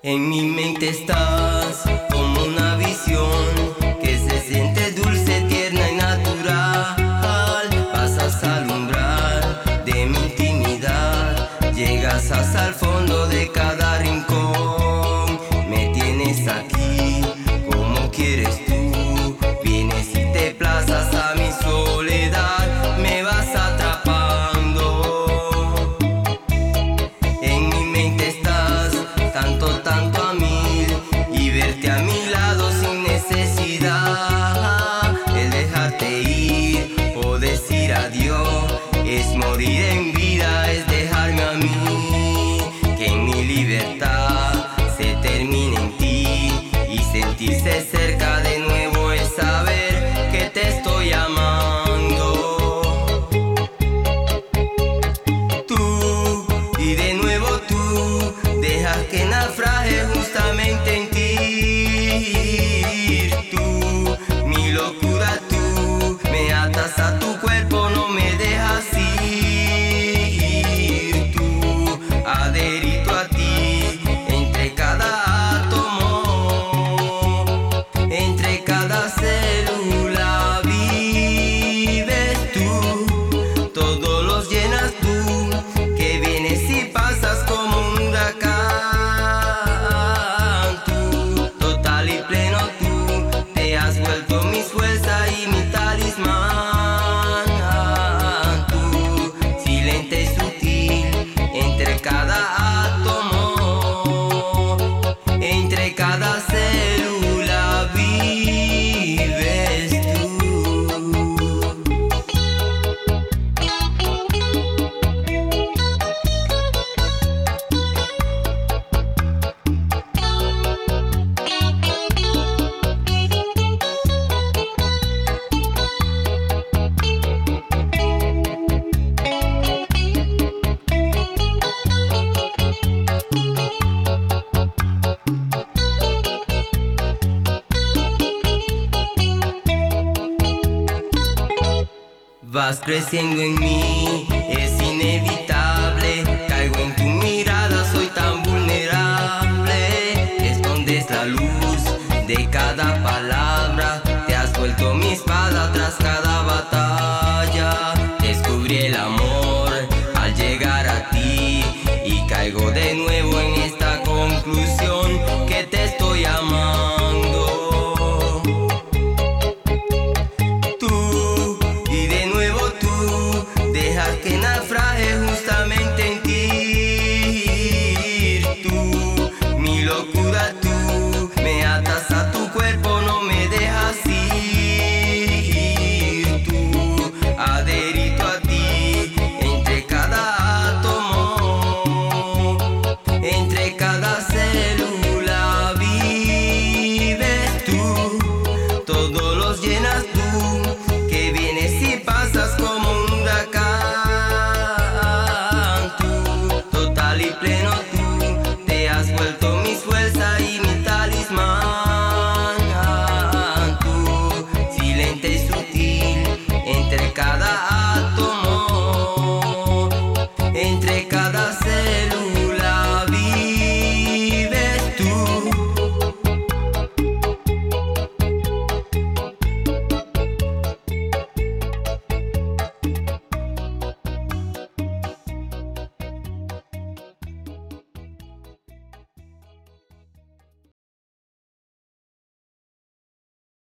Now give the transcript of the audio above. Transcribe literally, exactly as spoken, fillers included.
En mi mente estás como una visión que se siente dulce, tierna y natural. Pasas a alumbrar de mi intimidad, llegas hasta el fondo de cada rincón. Me tienes aquí como quieres tú, vienes y te plazas a mi soledad, me vas atrapando. En mi mente estás tanto, tanto a mil, y verte a mi lado sin necesidad. El dejarte ir o decir adiós es morir en vida, es dejarme a mí. Que en mi libertad se termine en ti, y sentirse cerca de nuevo es saber que te estoy amando. Tú, y de nuevo tú, dejas que naufrague justamente en ti. Tú, mi locura, tú, me atas a tu cuerpo, no me dejas ir. Tú, adherito a ti, entre cada átomo, entre cada célula vives tú, todos los llenas tú, que vienes y pasas como un huracán. Tú, total y pleno tú, te has vuelto mi fuerza y mi talismán. Tú, silente y sutil, entre cada átomo, entre cada célula vives tú. Vas creciendo en mí, es inevitable, caigo en tu mirada, soy tan vulnerable. Escondes la luz de cada palabra, te has vuelto mi espada tras cada batalla. Descubrí el amor al llegar a ti, y caigo de nuevo en esta conclusión, que te estoy amando. Que naufrague justamente en ti. Tú, mi locura, tú, me atas a tu cuerpo, no me dejas ir. Tú, adherito a ti, entre cada átomo, entre cada célula vives tú, todos los llenas tú, que vienes y pasas como un huracán. Pleno tú, te has vuelto mi fuerza y mi talismán. Tú, silente y sutil, entre cada